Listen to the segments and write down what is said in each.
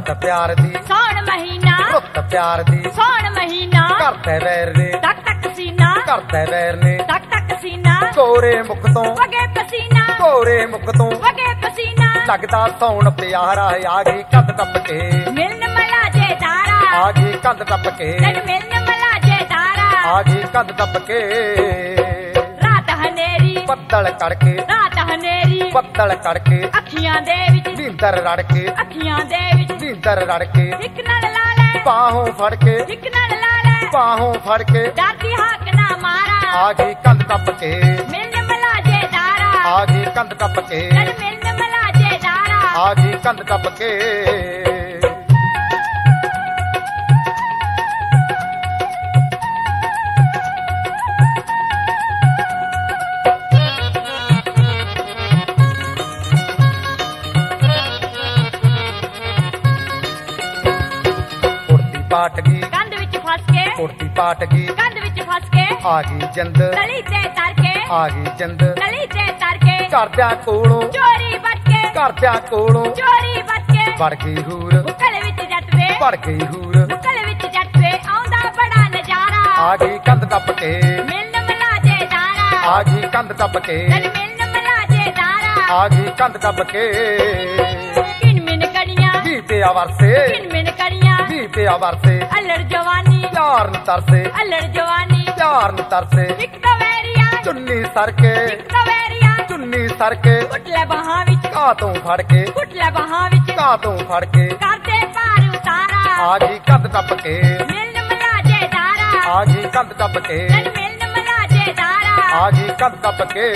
ਰੁੱਤ ਪਿਆਰ ਦੀ ਸੌਣ ਮਹੀਨਾ ਰੁੱਤ ਪਿਆਰ ਦੀ ਸੌਣ ਮਹੀਨਾ ਕਰਤੇ ਵੈਰ ਨੇ ਟਕ ਟਕ ਸੀਨਾ ਕਰਤੇ ਵੈਰ ਨੇ ਟਕ ਟਕ ਸੀਨਾ ਕੋਰੇ ਮੁਖ ਤੋਂ ਵਗੇ ਪਸੀਨਾ ਕੋਰੇ ਮੁਖ ਤੋਂ ਵਗੇ ਪਸੀਨਾ ਲੱਗਦਾ ਸੌਣ ਪਿਆਰਾ ਆ ਗਈ ਕੰਧ ਟੱਪ ਕੇ ਮਿਲਨ ਮਲਾ ਜੇ ਤਾਰਾ ਆ ਗਈ ਕੰਧ ਟੱਪ ਕੇ ਤਨ ਮਿਲਨ ਮਲਾ ਜੇ ਤਾਰਾ ਆ ਗਈ ਕੰਧ ਟੱਪ ਕੇ ਰਾਤ ਹਨੇਰੀ ਬੱਦਲ ਕੜਕੇ ਰਾਤ ਹਨੇਰੀ ਬੱਦਲ ਕੜਕੇ ਅੱਖੀਆਂ ਦੇ ਵਿੱਚ ਨੀਂਦਰ ਰੜ ਕੇ ਅੱਖੀਆਂ ਦੇ ਵਿੱਚ ਨੀਂਦਰ ਰੜ ਕੇ ਇੱਕ ਨਾਲ ਲਾ ਲੈ ਬਾਹੋਂ ਫੜ ਕੇ ਇੱਕ ਨਾਲ ਲਾ ਲੈ ਬਾਹੋਂ ਫੜ ਕੇ ਡਰਦੀ ਹੱਕ ਨਾ ਮਾਰਾ ਆ ਗਈ ਕੰਧ ਟੱਪ ਕੇ ਮਿਲਨ ਮਲਾ ਜੇ ਤਾਰਾ ਆ ਗਈ ਕੰਧ ਟੱਪ ਕੇ ਤਨ ਮਿਲਨ ਮਲਾ ਜੇ ਤਾਰਾ ਆ ਗਈ ਕੰਧ ਟੱਪ ਕੇ ਕੁੜਤੀ ਪਾਟ ਗਈ ਕੰਧ ਵਿੱਚ ਫਸ ਕੇ ਕੁੜਤੀ ਪਾਟ ਗਈ ਕੰਧ ਵਿੱਚ ਫਸ ਕੇ ਆ ਗਈ ਜਿੰਦ ਗਲੀ ਤੇ ਤਰ ਕੇ ਆ ਗਈ ਜਿੰਦ ਗਲੀ ਤੇ ਤਰ ਕੇ ਘਰਦਿਆਂ ਕੋਲੋਂ ਚੋਰੀ ਬਚ ਕੇ ਘਰਦਿਆਂ ਕੋਲੋਂ ਚੋਰੀ ਬਚ ਕੇ ਵੜ ਗਈ ਹੂਰ ਬੁੱਕਲ ਵਿੱਚ ਜੱਟ ਵੇ ਵੜ ਗਈ ਹੂਰ ਬੁੱਕਲ ਵਿੱਚ ਜੱਟ ਵੇ ਆਉਂਦਾ ਬੜਾ ਨਜ਼ਾਰਾ ਆ ਗਈ ਕੰਧ ਟੱਪ ਕੇ ਮਿਲਨ ਮਲਾ ਜੇ ਤਾਰਾ ਆ ਗਈ ਕੰਧ ਟੱਪ ਕੇ ਤਨ ਮਿਲਨ ਮਲਾ ਜੇ ਤਾਰਾ ਆ ਗਈ ਕੰਧ ਟੱਪ ਕੇ ਕਿਨ ਮਿਨ ਕੜੀਆਂ ਬੀਤੇ ਆ ਵਰਸੇ ਕਿਨ ਮਿਨ ਕੜੀਆਂ ਬੀਤੇ ਆ ਵਰਸੇ ਅਲੜ ਜਵਾਨੀ ਪਿਆਰ ਨੂੰ ਤਰਸੇ ਅਲੜ ਜਵਾਨੀ ਪਿਆਰ ਨੂੰ ਤਰਸੇ ਇੱਕ ਕਵੈਰੀਆ ਚੁੰਨੀ ਸਰ ਕੇ ਇੱਕ ਕਵੈਰੀਆ ਚੁੰਨੀ ਸਰ ਕੇ ਕੁੱਟਲੇ ਬਾਹਾਂ ਵਿੱਚ ਘਾਹ ਤੋਂ ਫੜ ਕੇ ਕੁੱਟਲੇ ਬਾਹਾਂ ਵਿੱਚ ਘਾਹ ਤੋਂ ਫੜ ਕੇ ਕਰਦੇ ਪਾਰ ਉਤਾਰਾ ਆ ਗਈ ਕੰਧ ਟੱਪ ਕੇ ਮਿਲਨ ਮਲਾ ਜੇ ਤਾਰਾ ਆ ਗਈ ਕੰਧ ਟੱਪ ਕੇ ਤਨ ਮਿਲਨ ਮਲਾ ਜੇ ਤਾਰਾ ਆ ਗਈ ਕੰਧ ਟੱਪ ਕੇ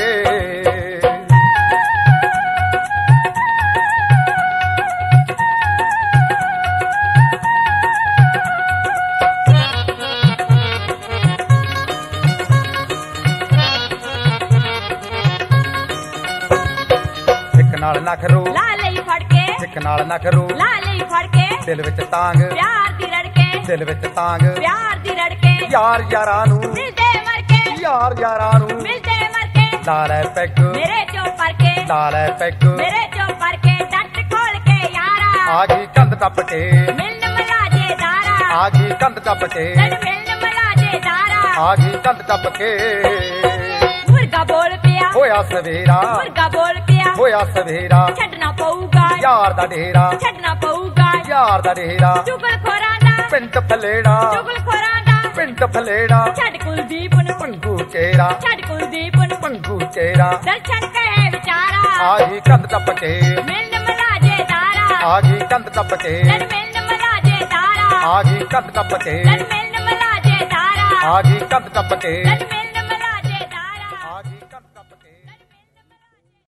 ਇੱਕ ਨਾਲ ਨਖਰੂ ਲਾ ਲਈ ਫੜ ਕੇ ਇੱਕ ਨਾਲ ਨਖਰੂ ਲਾ ਲਈ ਫੜ ਕੇ ਦਿਲ ਵਿੱਚ ਤਾਂਗ ਪਿਆਰ ਦੀ ਰੜਕੇ ਦਿਲ ਵਿੱਚ ਤਾਂਗ ਪਿਆਰ ਦੀ ਰੜਕੇ ਯਾਰ ਯਾਰਾਂ ਨੂੰ ਮਿਲਦੇ ਮਰ ਕੇ ਯਾਰ ਯਾਰਾਂ ਨੂੰ ਮਿਲਦੇ ਮਰ ਕੇ ਲਾ ਲੈ ਪੈਗ ਮੇਰੇ ਚੋਂ ਪਰ ਕੇ ਲਾ ਲੈ ਪੈਗ ਮੇਰੇ ਚੋਂ ਪਰ ਕੇ ਡੱਟ ਖੋਲ ਕੇ ਯਾਰਾ ਆ ਗਈ ਕੰਧ ਟੱਪ ਕੇ ਮਿਲਨ ਮਲਾ ਜੇ ਤਾਰਾ ਆ ਗਈ ਕੰਧ ਟੱਪ ਕੇ ਤਨ ਮਿਲਨ ਮਲਾ ਜੇ ਤਾਰਾ ਆ ਗਈ ਕੰਧ ਟੱਪ ਕੇ ਮੁਰਗਾ ਬੋਲ ਪਿਆ ਹੋਇਆ ਸਵੇਰਾ ਮੁਰਗਾ ਬੋਲ ਪਿਆ ਹੋਇਆ ਸਵੇਰਾ ਛੱਡਣਾ ਪਊਗਾ ਯਾਰ ਦਾ ਡੇਰਾ ਛੱਡਣਾ ਪਊਗਾ ਯਾਰ ਦਾ ਡੇਰਾ ਚੁਗਲ ਖੋਰਾਂ ਦਾ ਪਿੰਡ ਫਲੇੜਾ ਚੁਗਲ ਖੋਰਾਂ ਦਾ ਪਿੰਡ ਫਲੇੜਾ ਛੱਡ ਕੁਲਦੀਪ ਨੂੰ ਪੰਗੂ ਚੇਰਾ ਛੱਡ ਕੁਲਦੀਪ ਨੂੰ ਪੰਗੂ ਚੇਰਾ ਦਰਸ਼ਨ ਕਹੇ ਵਿਚਾਰਾ ਆ ਗਈ ਕੰਧ ਟੱਪ ਕੇ ਮਿਲਨ ਮਲਾ ਜੇ ਤਾਰਾ ਆ ਗਈ ਕੰਧ ਟੱਪ ਕੇ ਤਨ ਮਿਲਨ ਮਲਾ ਜੇ ਤਾਰਾ ਆ ਗਈ ਕੰਧ ਟੱਪ ਕੇ ਤਨ ਮਿਲਨ ਮਲਾ ਜੇ ਤਾਰਾ ਆ ਗਈ ਕੰਧ ਟੱਪ ਕੇ ਤਨ